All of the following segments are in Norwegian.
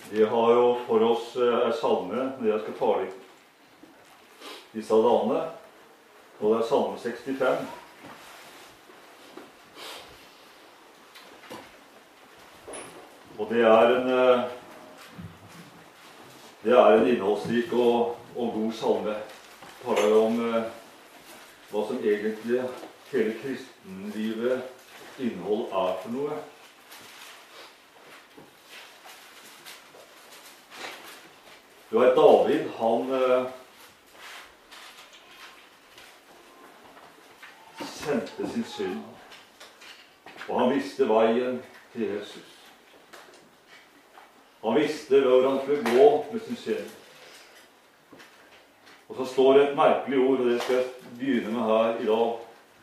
Vi har jo for oss en salme når jeg skal tale disse dagene, og det er salme 65. Og det er en innholdsrik og god salme. Det taler om hva som egentlig hele kristenlivet innhold er for noe. Du vet, David, han sendte sin synd, og han visste veien til Jesus. Han visste hvor han skulle gå med sin synd. Og så står det et merkelig ord, og det skal jeg begynne med her i dag.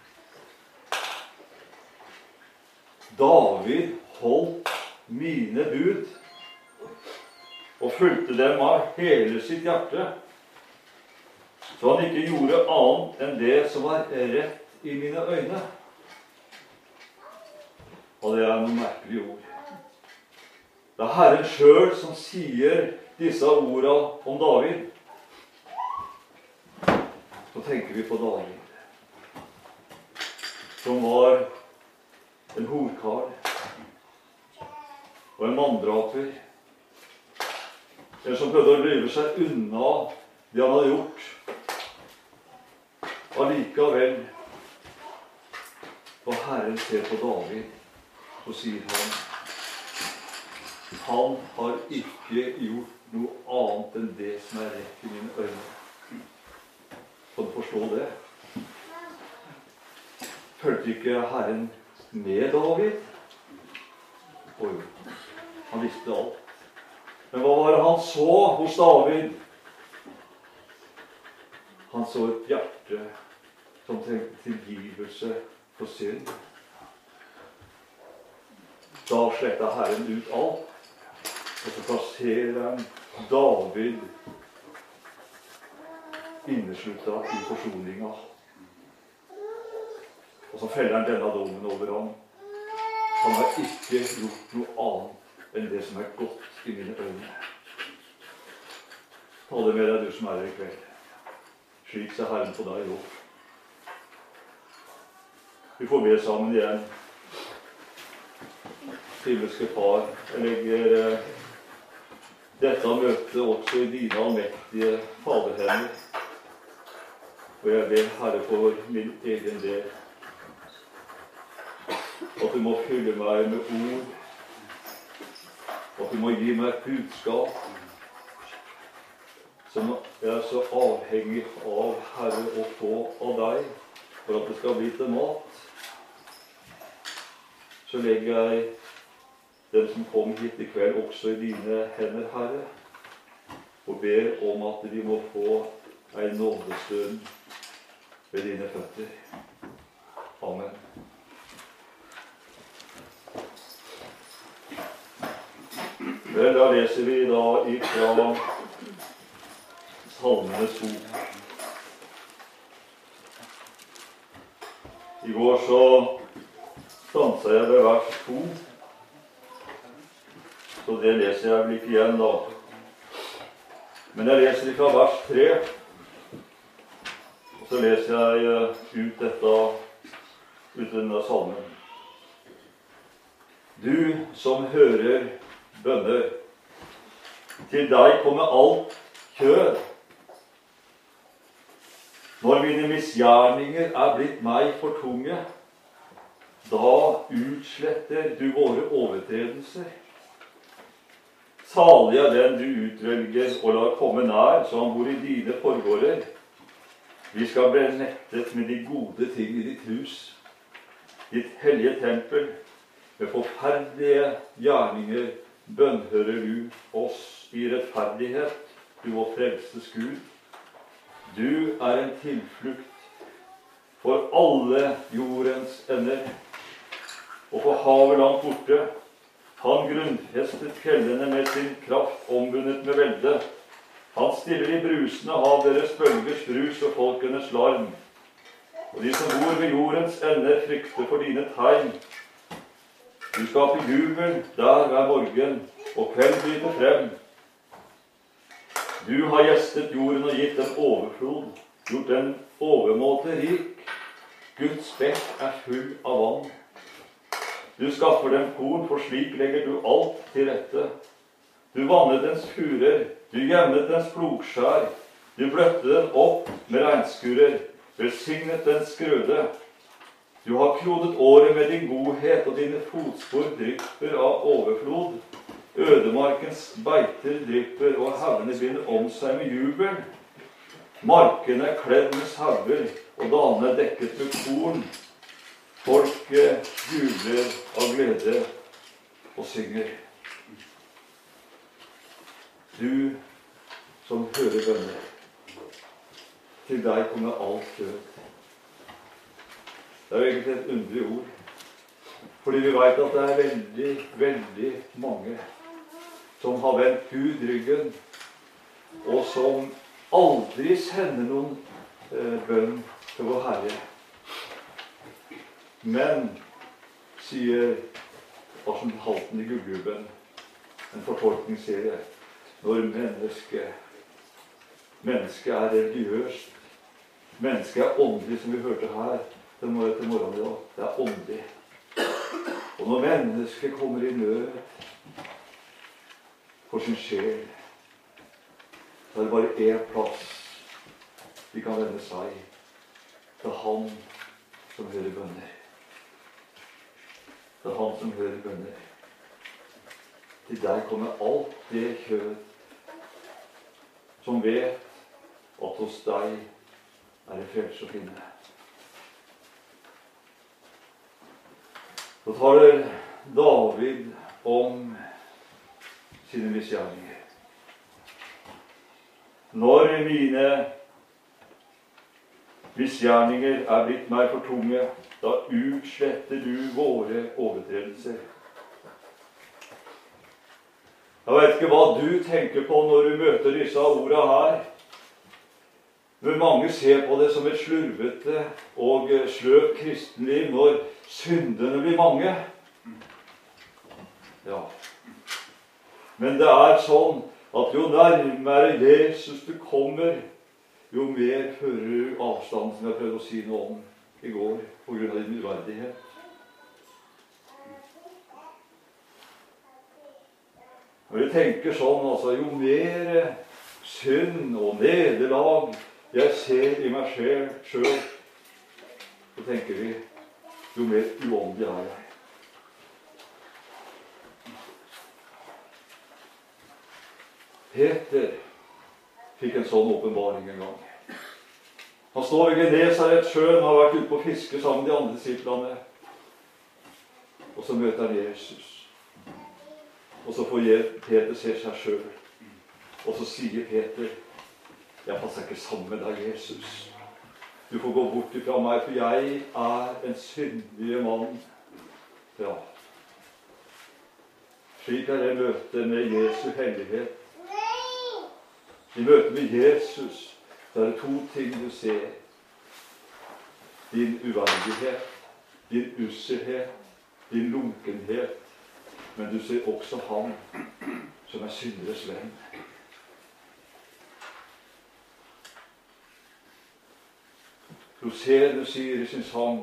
David holdt mine bud og fulgte dem av hele sitt hjerte, så han ikke gjorde annet enn det som var rett i mine øyne. Og det er noen merkelige ord. Det er Herren selv som sier disse ordene om David. Så tenker vi på David, som var en horkar og en manndraper, en som prøvde å lyve seg unna det han hadde gjort. Allikevel, og Herren ser på David, så sier han har ikke gjort noe annet enn det som er rett i mine øyne. Kan du forstå det? Følte ikke Herren med David? Og jo, han visste alt. Men hva var det han så hos David? Han så et hjerte som trengte tilgivelse for synd. Da sletta Herren ut alt, og så plasserer han David inneslutta i forsoninga. Og så feller han denne dommen over ham. Han har ikke gjort noe annet enn det som er godt i mine øyne. Ta det med deg, du som er her i kveld. Slik ser Herren på deg òg. Vi får be sammen igjen. Himmelske Far, jeg legger dette møtet også i dine allmektige faderhender. Og jeg ber Herre for min egen del, at du må fylle meg med ord, at du må gi meg et budskap som jeg er så avhengig av, Herre, å få av deg, for at det skal bli til mat. Så legger jeg dem som kom hit i kveld også i dine hender, Herre, og ber om at de må få en nådestund ved dine føtter. Amen. Vel, da leser vi da ifra Salmenes bok. I går så stanset jeg ved vers 2, så det leser jeg vel ikke igjen da. Men jeg leser ifra vers 3, og så leser jeg ut denne salmen. Du som hører bønner, til deg kommer alt kjød. Når mine misgjerninger er blitt meg for tunge, da utsletter du våre overtredelser. Salig er den du utvelger og lar komme nær, så han bor i dine forgårder. Vi skal bli nettet med de gode ting i ditt hus, ditt hellige tempel. Med forferdelige gjerninger bønnhører du oss i rettferdighet, du vår frelses Gud. Du er en tilflukt for alle jordens ender, og for havet langt borte. Han grunnfestet fjellene med sin kraft, ombundet med velde. Han stiller de brusende hav deres bølgers brus og folkenes larm. Og de som bor ved jordens ende frykter for dine tegn. Du skaper jubel der hver morgen, og kveld bryter frem. Du har gjestet jorden og gitt den overflod, gjort den overmåte rik. Guds bekk er full av vann. Du skaffer dem korn, for slik legger du alt til rette. Du vannet dens furer, du jevnet dens plogskjær, du bløtte den opp med regnskurer, velsignet dens grøde. Du har krodet året med din godhet, og dine fotspor drypper av overflod. Ødemarkens beiter drypper, og haugene binder om seg med jubel. Markene er kledd med sauer, og dalene er dekket med korn. Folket jubler av glede og synger. Du som hører bønner, til deg kommer alt død. Det er egentlig et underlig ord, fordi vi vet at det er veldig, veldig mange som har vendt Gud ryggen, og som aldri sender noen bønn til vår Herre. Men, sier Arsen Halten i Gullgubben, en fortolkningsserie, når mennesket er religiøst, mennesket er åndelig, som vi hørte her til morgenen i dag, det er åndelig. Og når mennesket kommer i nød for sin sjel, så er det bare én plass de kan vende seg. Det er Han som hører bønner. Det er Han som hører bønner. Til deg kommer alt det kjød som vet at hos deg er det frelse å finne. Så taler David om sine misgjerninger. Når mine misgjerninger er blitt meg for tunge, da utsletter du våre overtredelser. Jeg vet ikke hva du tenker på når du møter disse ordene her. Men mange ser på det som et slurvete og sløvt kristenliv når syndene blir mange. Ja. Men det er sånn at jo nærmere Jesus du kommer, jo mer fører du avstand, som jeg prøvde å si noe om i går, på grunn av din uverdighet. Når jeg tenker sånn, altså, jo mer synd og nederlag jeg ser i meg selv, så tenker vi, jo mer uåndelig er jeg. Peter fikk en sånn åpenbaring en gang. Han står ved Genesaretsjøen og har vært ute på fiske sammen med de andre disiplene. Og så møter han Jesus. Og så får Peter se seg selv. Og så sier Peter, jeg passer ikke sammen med deg, Jesus. Du får gå bort ifra meg, for jeg er en syndig mann. Ja. Slik er det møtet med Jesu hellighet. I møte med Jesus, så er det to ting du ser. Din uverdighet, din usselhet, din lunkenhet. Men du ser også Han som er synderes venn. Du ser, du sier i sin sang,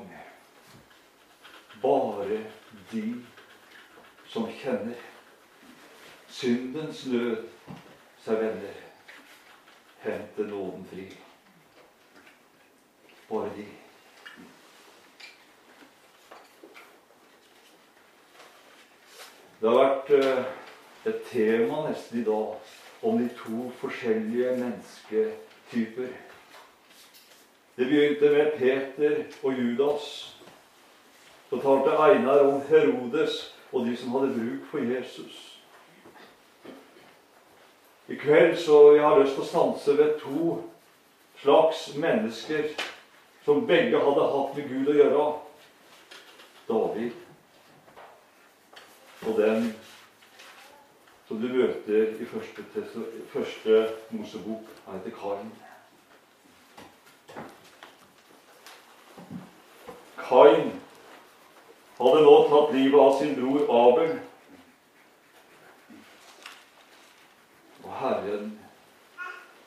bare de som kjenner syndens nød seg venner, hente nåden fri. Bare de. Det har vært et tema nesten i dag om de to forskjellige mennesketyper. Det begynte med Peter og Judas. Så talte Einar om Herodes og de som hadde bruk for Jesus. I kveld så jeg har lyst til å stanse ved to slags mennesker som begge hadde hatt med Gud å gjøre. David og den som du møter i første Mosebok, heter Kain. Kain hadde nå tatt livet av sin bror Abel.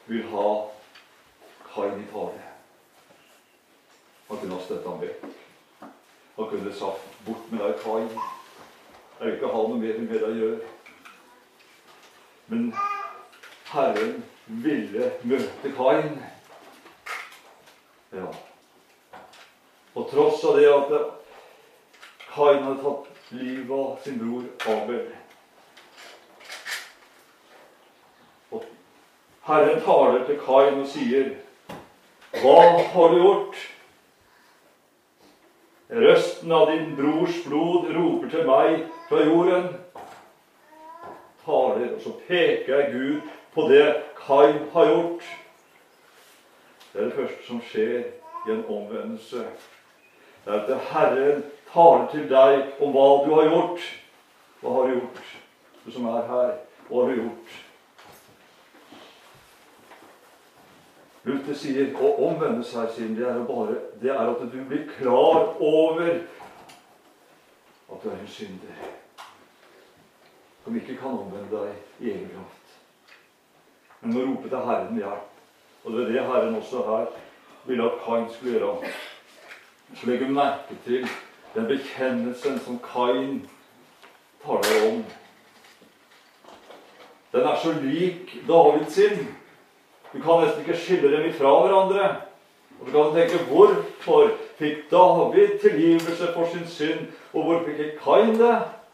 vil ha Kain i tale. Han kunne ha støttet ham vekk. Han kunne sagt, bort med deg, Kain. Jeg vil ikke ha noe mer med deg å gjøre. Men Herren ville møte Kain. Ja. På tross av det at Kain hadde tatt livet av sin bror Abel. Og Herren taler til Kain og sier, hva har du gjort? Røsten av din brors blod roper til meg fra jorden. Taler, og så peker jeg Gud på det Kain har gjort. Det er det første som skjer i en omvendelse. Det er at Herren taler til deg om hva du har gjort. Hva har du gjort? Du som er her, hva har du gjort? Luther sier, å omvende seg, sier det er at du blir klar over at du er en synder, som ikke kan omvende deg i egen kraft. Men nå roper til Herren hjelp. Og det er det Herren også her ville at Kain skulle gjøre. Så legger vi merke til den bekjennelsen som Kain taler om. Den er så lik David sin. Du kan nesten ikke skille dem ifra hverandre. Og du kan tenke, hvorfor fikk David tilgivelse for sin synd, og hvorfor fikk ikke Kain det?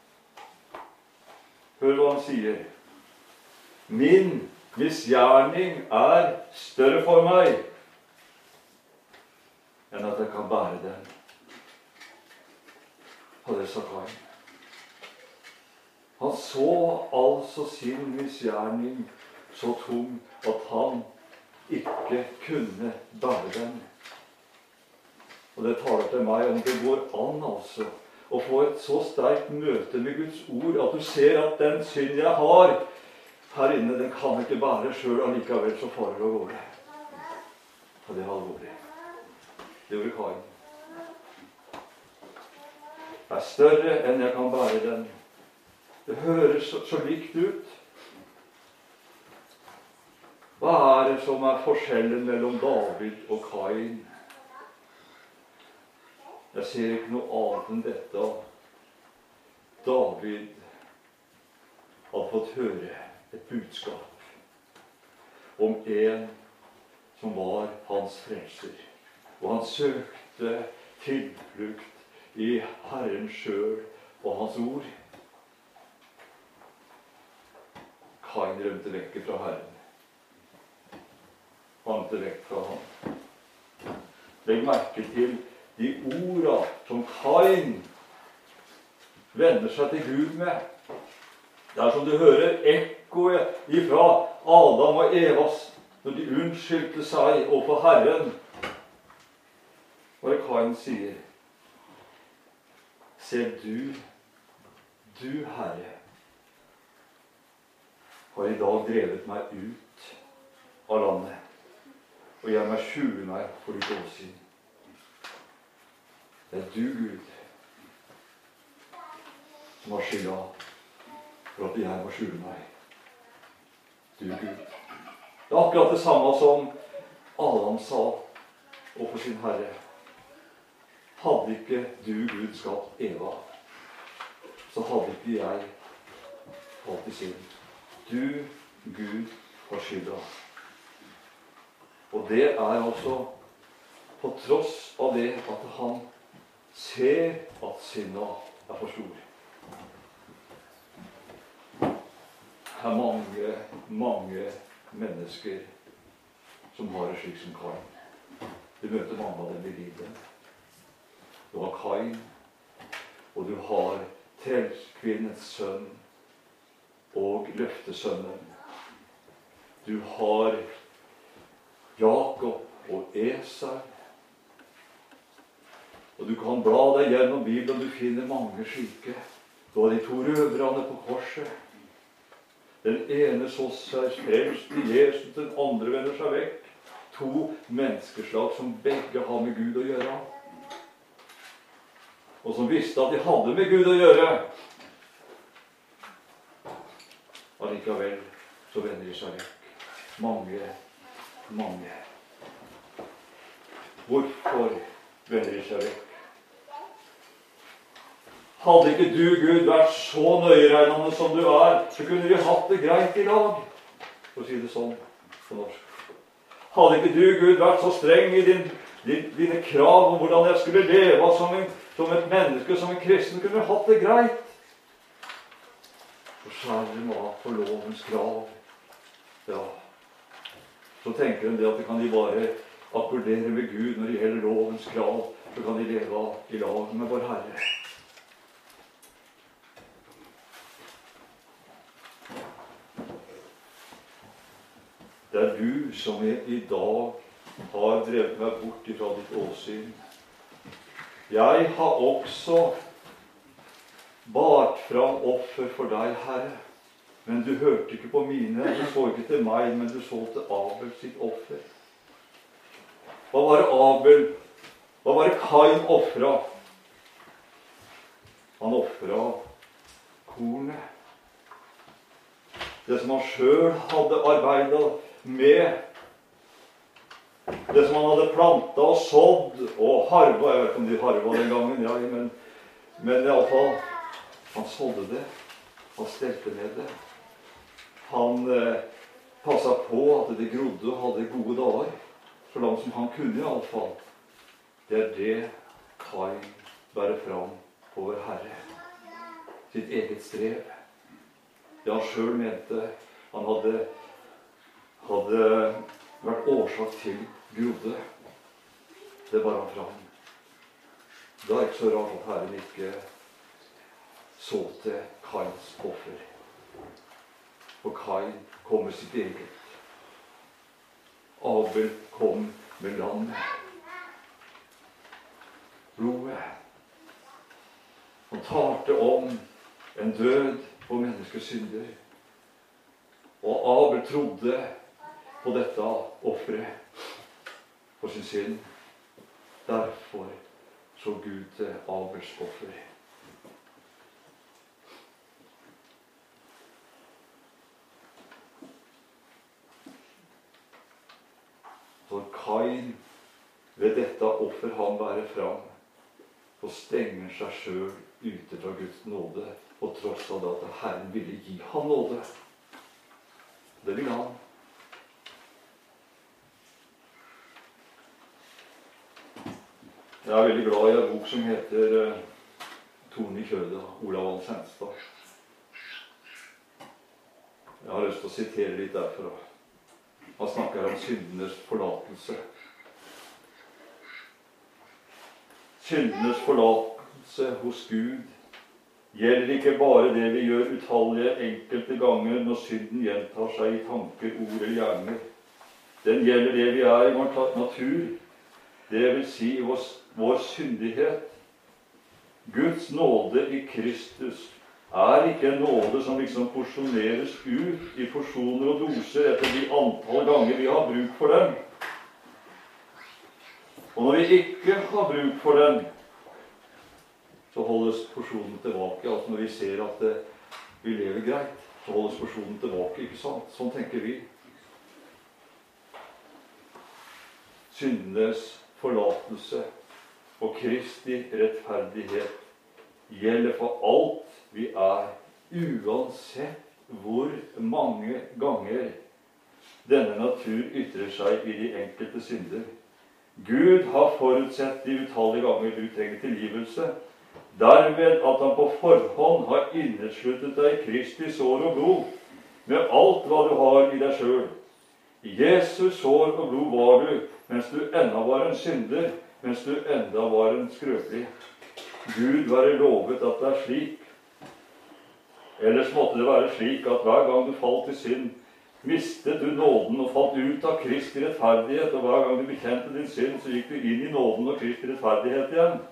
Hør hva han sier. Min misgjerning er større for meg enn at jeg kan bære den. Og det sa Kain. Han så altså sin misgjerning så tung at han ikke kunne bære den. Og det taler til meg om det går an altså å få et så sterkt møte med Guds ord at du ser at den synd jeg har her inne, den kan ikke bære selv, allikevel så farer det av gårde. Og det er alvorlig. Det gjorde Kain. Det er større enn jeg kan bære den. Det høres så likt ut. Hva er det som er forskjellen mellom David og Kain? Jeg ser ikke noe annet enn dette. David hadde fått høre et budskap om en som var hans frelser. Og han søkte tilflukt i Herren selv og hans ord. Kain rømte vekk fra Herren. Vant vekk fra ham. Legg merke til de orda som Kain vender seg til Gud med. Det er som du hører ekkoet ifra Adam og Evas når de unnskyldte seg overfor Herren. Og Kain sier, se du Herre, har i dag drevet meg ut av landet, og jeg må skjule meg for ditt åsyn. Det er du, Gud, som har skylda for at jeg må skjule meg. Du, Gud. Det er akkurat det samme som Adam sa overfor sin Herre. Hadde ikke du, Gud, skapt Eva, så hadde ikke jeg falt i synd. Du, Gud, har skylda. Og det er altså på tross av det at han ser at synda er for stor. Det er mange mennesker som har det slik som Kain. Du møter mange av dem i livet. Du har Kain, og du har trellskvinnens sønn og løftesønnen. Du har Jakob og Esau. Og du kan bla deg gjennom Bibelen, og du finner mange slike. Du har de to røverne på korset. Den ene så seg frelst i Jesus, den andre vender seg vekk. To menneskeslag som begge har med Gud å gjøre. Og som visste at de hadde med Gud å gjøre. Allikevel så vender de seg vekk. Mange mange. Hvorfor vender de seg vekk? Hadde ikke du, Gud, vært så nøyeregnende som du er, så kunne vi hatt det greit i lag, for å si det sånn på norsk. Hadde ikke du, Gud, vært så streng i dine krav om hvordan jeg skulle leve som et menneske, som en kristen, kunne vi hatt det greit. For skjære mat for lovens krav. Ja, så tenker en det at kan de bare akkordere med Gud når det gjelder lovens krav, så kan de leve i lag med vår Herre. Det er du som i dag har drevet meg bort ifra ditt åsyn. Jeg har også bart fram offer for deg, Herre. Men du hørte ikke på mine, du så ikke til meg, men du så til Abel sitt offer. Hva var det Kain offra? Han offra kornet. Det som han selv hadde arbeidet med, det som han hadde plantet og sådd og harva. Jeg vet ikke om de harva den gangen, ja, men i alle fall, han sådde det, han stelte med det. Han passet på at det grodde og hadde gode dager, så langt som han kunne i alle fall. Det er det Kain bærer fram på vår Herre, sitt eget strev. Det han selv mente han hadde vært årsak til grodde. Det bar han fram. Det er ikke så rart at Herren ikke så til Kains offer. For Kain kom med sitt eget. Abel kom med lammet. Blodet. Han talte om en død på menneskets synder. Og Abel trodde på dette offeret for sin synd. Derfor så Gud til Abels offer. For Kain, ved dette offer han bærer fram, så stenger seg selv ute fra Guds nåde, og tross av det at Herren ville gi han nåde. Det ville han. Jeg er veldig glad i en bok som heter Tornen i kjødet, Olav Hans Henstad. Jeg har lyst til å sitere litt derfra. Han snakker om syndenes forlatelse. Syndenes forlatelse hos Gud gjelder ikke bare det vi gjør utallige enkelte ganger når synden gjentar seg i tanker, ord eller gjerninger. Den gjelder det vi er i vår natur, det vil si vår syndighet. Guds nåde i Kristus er ikke en nåde som liksom porsjoneres ut i porsjoner og doser etter de antall ganger vi har bruk for den. Og når vi ikke har bruk for den, så holdes porsjonen tilbake. Altså når vi ser at vi lever greit, så holdes porsjonen tilbake, ikke sant? Sånn tenker vi. Syndenes forlatelse og Kristi rettferdighet gjelder for alt vi er, uansett hvor mange ganger denne natur ytrer seg i de enkelte synder. Gud har forutsett de utallige ganger du trenger tilgivelse, derved at han på forhånd har innesluttet deg i Kristi sår og blod, med alt hva du har i deg selv. I Jesus sår og blod var du, mens du enda var en synder, mens du enda var en skrøpelig. Gud være lovet at det er slik. Ellers måtte det være slik at hver gang du falt i synd, mistet du nåden og falt ut av Kristi rettferdighet, og hver gang du bekjente din synd, så gikk du inn i nåden og Kristi rettferdighet igjen.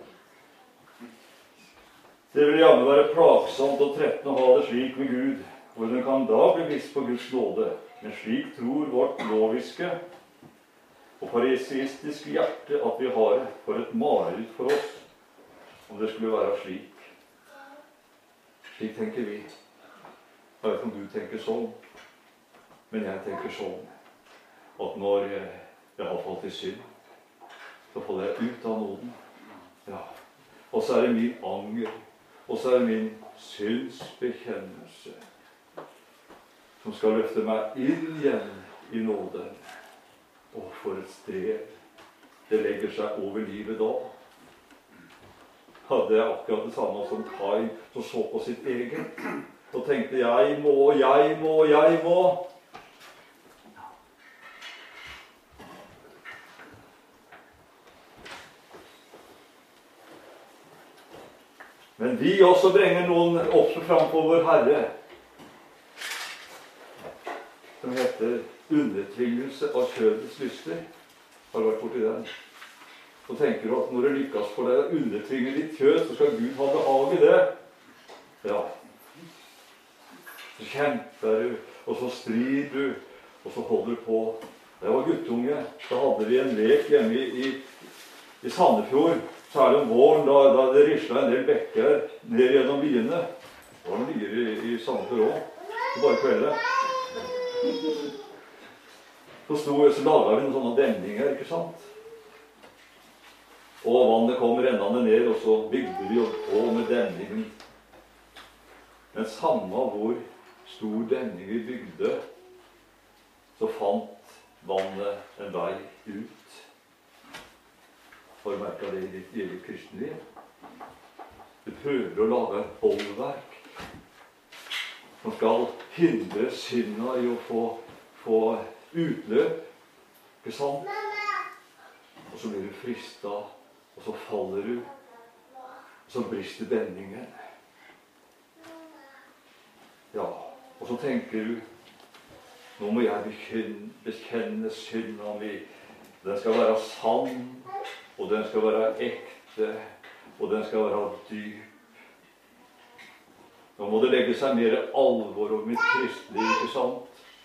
Det vil gjerne være plagsomt og trettende å ha det slik med Gud. Hvordan kan da bli visst på Guds nåde? Men slik tror vårt loviske og fariseistiske hjerte at vi har det, for et mareritt for oss, om det skulle være slik. Slik tenker vi. Jeg vet ikke om du tenker sånn, men jeg tenker sånn. at når jeg har falt i synd, så faller jeg ut av nåden. Ja. Og så er det min anger, og så er det min synsbekjennelse som skal løfte meg inn igjen i nåden. Og for et strev. Det legger seg over livet da. Hadde jeg akkurat det samme som Kai, som så på sitt eget og tenkte jeg må. Men vi også bringer noen også framfor vår Herre, som heter undertvingelse av kjødets lyster. Har du vært borti den? Så tenker du at når det lykkes for deg å undertvinge ditt kjød, så skal Gud ha behag i det. Ja. Så kjemper du, og så strir du, og så holder du på. Da jeg var guttunge, da hadde vi en lek hjemme i Sandefjord. Særlig om våren, da det rislet en del bekker ned gjennom byene. Det var noen byer i Sandefjord også, så bare kveldet. Så laget vi noen sånne demninger, ikke sant? Og vannet kom rennende ned, og så bygde vi på med demningen. Men samme hvor stor demning vi bygde, så fant vannet en vei ut. Har du merket det i ditt eget kristenliv? Du prøver å lage et bollverk som skal hindre synda i å få utløp, ikke sant? Og så blir du fristet, og så faller du, og så brister demningen. Ja, og så tenker du, nå må jeg bekjenne synda mi. Den skal være sann, og den skal være ekte, og den skal være dyp. Nå må det legge seg mer alvor over mitt kristeliv, ikke sant?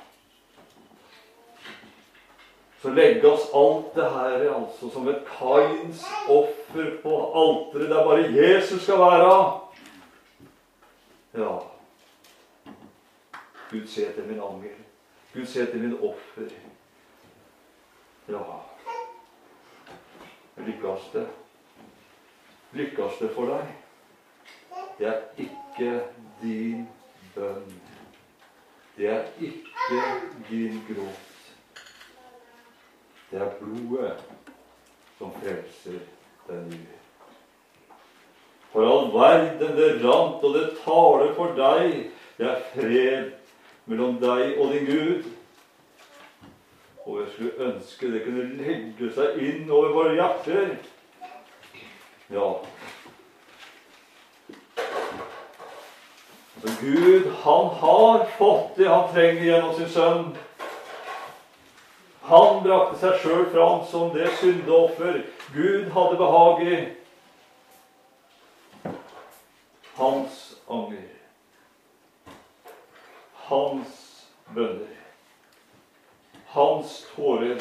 Så legges alt det her altså som et Kains offer på alteret, der bare Jesus skal være. Ja. Gud ser til min anger. Gud ser til min offer. Ja. Lykkes det? Lykkes det for deg? Det er ikke din bønn. Det er ikke din gråt. Det er blodet som frelser den nye. For all verden det rant, og det taler for deg. Det er fred mellom deg og din Gud. Og jeg skulle ønske det kunne legge seg inn over våre hjerter. Ja. Så Gud, han har fått det han trenger gjennom sin sønn. Han brakte seg selv fram som det syndeoffer Gud hadde behag i. Hans anger. Hans bønner. Hans tårer.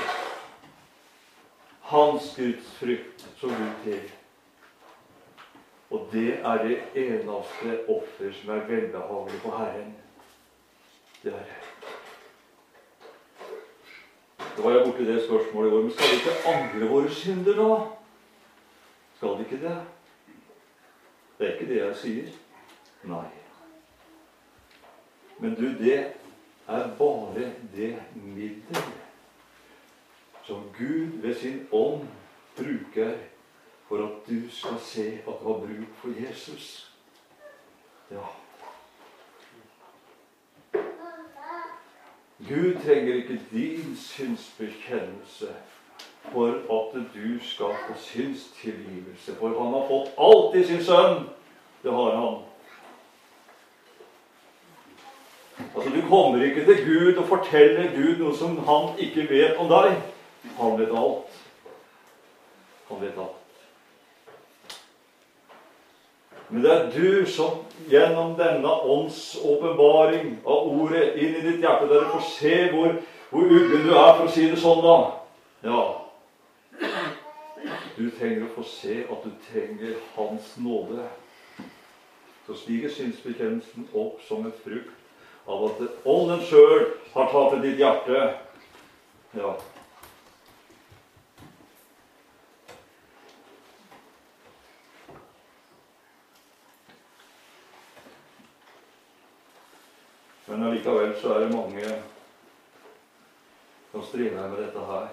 Hans Guds frykt som Gud til. Og det er det eneste offer som er velbehagelig for Herren. Det er det. Da var jeg borte i det spørsmålet i år. Men skal vi ikke angre våre synder da? Skal vi ikke det? Det er ikke det jeg sier. Nei. Men du, det er bare det middel som Gud ved sin ånd bruker for at du skal se at du har bruk for Jesus. Ja. Gud trenger ikke din synsbekjennelse for at du skal få synstilgivelse. For han har fått alt i sin sønn. Det har han. Altså, du kommer ikke til Gud og forteller Gud noe som han ikke vet om deg. Han vet alt. Han vet alt. Men det er du som gjennom denne ånds åpenbaring av ordet inn i ditt hjerte, der du får se hvor uggen du er, for å si det sånn da. Ja. Du trenger å få se at du trenger hans nåde. Så stiger synsbekjennelsen opp som et frukt av at ånden selv har tatt til ditt hjerte. Ja. Men allikevel så er det mange som strever med dette her.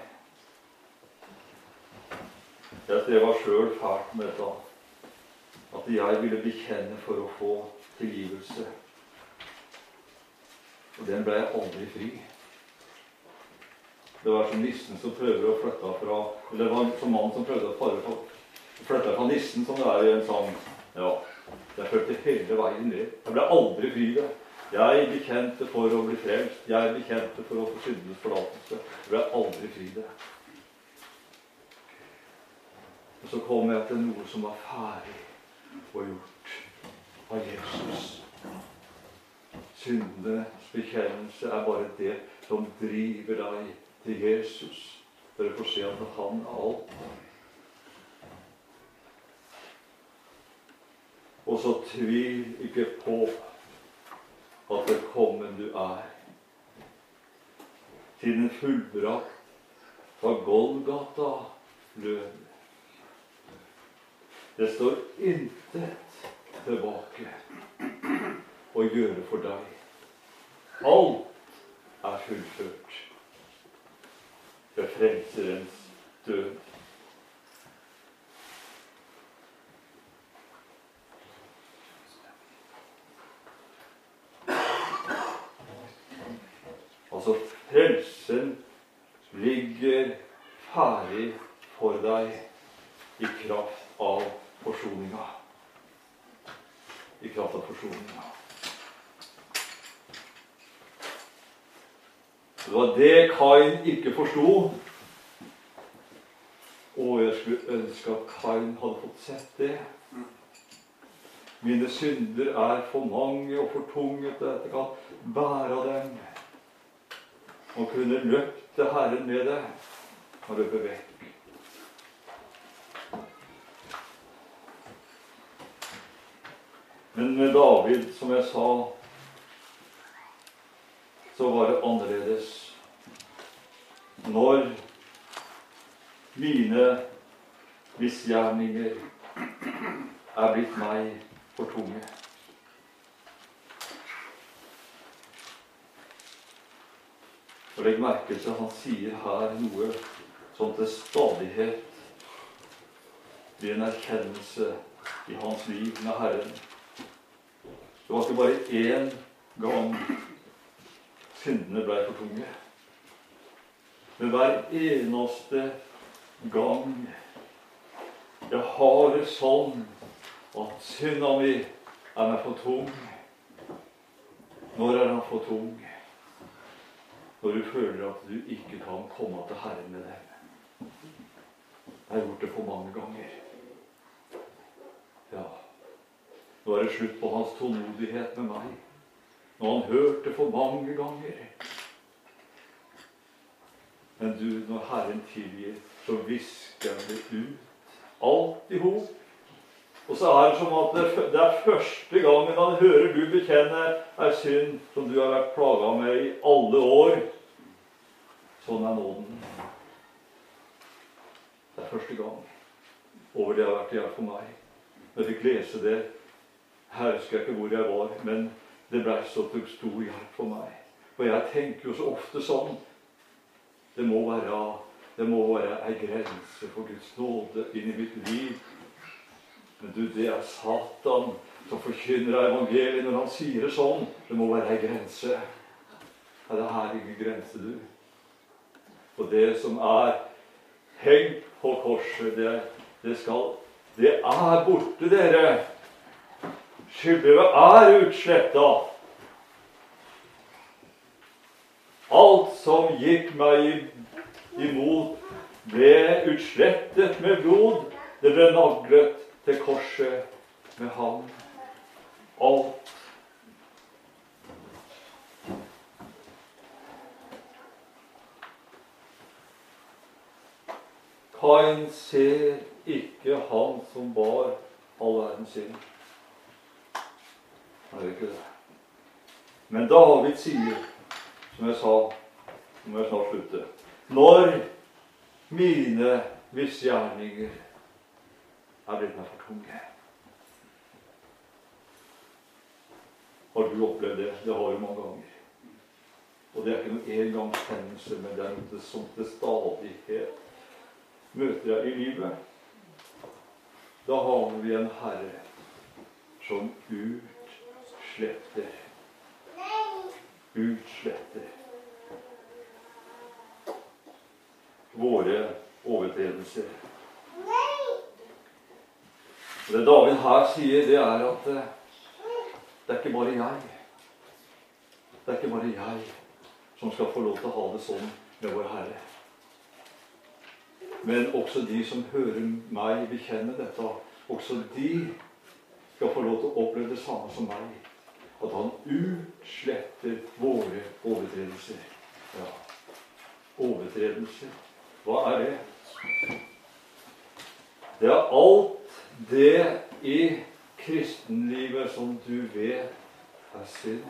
Jeg strever selv fælt med dette. At jeg ville bekjenne for å få tilgivelse. Og den ble jeg aldri fri. Det var som nissen som prøver å flytte fra, eller det var som mann som prøvde å flytte fra nissen, som det er i en sang. Ja, jeg følte hele veien ned. Jeg ble aldri fri det. Jeg bekjente for å bli frelst. Jeg bekjente for å få syndenes forlatelse. Jeg ble aldri fri det. Og så kom jeg til noe som var ferdig og gjort av Jesus. Syndenes bekjennelse er bare det som driver deg til Jesus. Dere får se at han er alt. Og så tvil ikke på at velkommen du er. Siden fullbrakt fra Golgata lød. Det står intet tilbake å gjøre for deg. Alt er fullført ved Frelserens død. Altså, frelsen ligger ferdig for deg i kraft av forsoninga. I kraft av forsoninga. Det var det Kain ikke forstod. Og jeg skulle ønske at Kain hadde fått sett det. Mine synder er for mange og for tunge til at jeg kan bære dem. Og kunne løpt til Herren med det og løpe vekk. Men med David, som jeg sa, så var det annerledes. Når mine misgjerninger er blitt meg for tunge. Og legg merke til at han sier her noe sånn til stadighet ved en erkjennelse i hans liv med Herren. Det var ikke bare én gang syndene ble for tunge. Men hver eneste gang jeg har det sånn at synda mi er meg for tung. Når er han for tung? Når du føler at du ikke kan komme til Herren med dem. Jeg har gjort det for mange ganger. Ja, nå er det slutt på hans tålmodighet med meg. Når han hørte for mange ganger. Men du, når Herren tilgir, så visker han det ut. Alt i hop. Og så er det som at det er første gangen han hører du bekjenne er synd som du har vært plaget med i alle år. Sånn er nåden. Det er første gang over det har vært hjelp for meg. Jeg fikk lese det. Her husker jeg ikke hvor jeg var, men det ble så til stor hjelp for meg. For jeg tenker jo så ofte sånn. Det må være en grense for Guds nåde inn i mitt liv. Men du, det er Satan som forkynner evangeliet når han sier det sånn. Det må være en grense. Ja, det er ingen grense, du. Og det som er hengt på korset, det er borte, dere. Skyldbrevet er utsletta. Alt som gikk meg imot, ble utslettet med blod. Det ble naglet til korset med ham. Alt. Kain ser ikke han som bar all verden sin. Det er ikke det. Men David sier, som jeg sa, nå må jeg snart slutte. når mine misgjerninger er blitt meg for tunge. Har du opplevd det? Det har du mange ganger. Og det er ikke noen engangshendelse, men det er noe som til stadighet møter jeg i livet. Da har vi en Herre som utsletter våre overtredelser. Og det David her sier, det er at det er ikke bare jeg. Det er ikke bare jeg som skal få lov til å ha det sånn med vår Herre. Men også de som hører meg bekjenne dette, også de skal få lov til å oppleve det samme som meg. At han utsletter våre overtredelser. Ja, overtredelser. Hva er det? Det er alt det i kristenlivet som du vet er synd.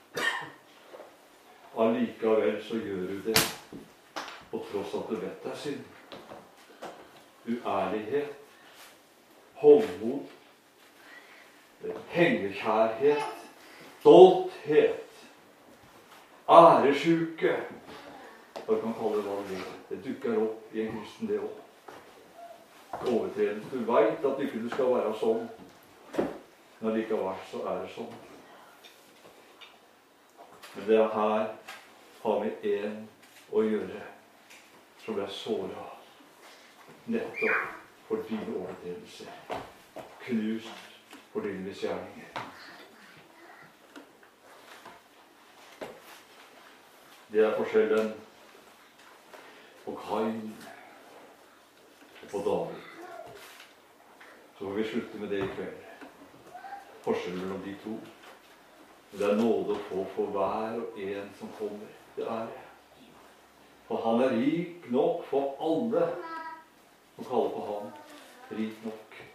Allikevel så gjør du det, på tross at du vet det er synd. Uærlighet, hovmod, pengekjærhet, stolthet, æresjuke. Du kan kalle det hva du vil. Det dukker opp i en kristen det også. Overtredelse. Du vet at ikke du skal være sånn, men likevel så er det sånn. Men det her har vi en å gjøre som ble såret nettopp for dine overtredelser, knust for dine misgjerninger. Det er forskjellen på Kain og på David. Så får vi slutte med det i kveld. Forskjellen mellom de to. Det er nåde å få for hver og en som kommer. Det er det. For han er rik nok for alle som kaller på ham. Rik nok.